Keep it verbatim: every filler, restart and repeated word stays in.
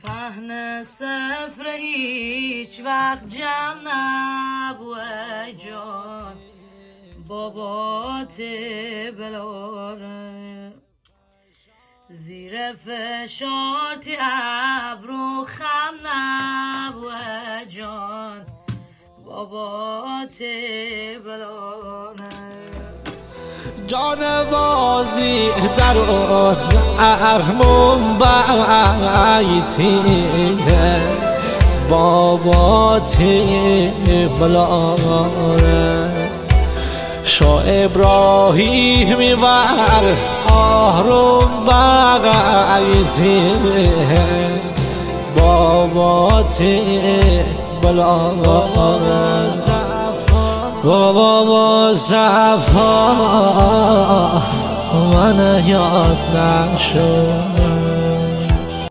صحن سفره هیچ وقت جمع نبوه جان بابات بلاره زیر فشارتی ابرو خم نبوه جان بابات بلاره جانوازی در ارمون بایتینه بابات بلاره شاه ابراهیمی بر آروم بایتینه بابات بلاره بابا صفا من یاد نشد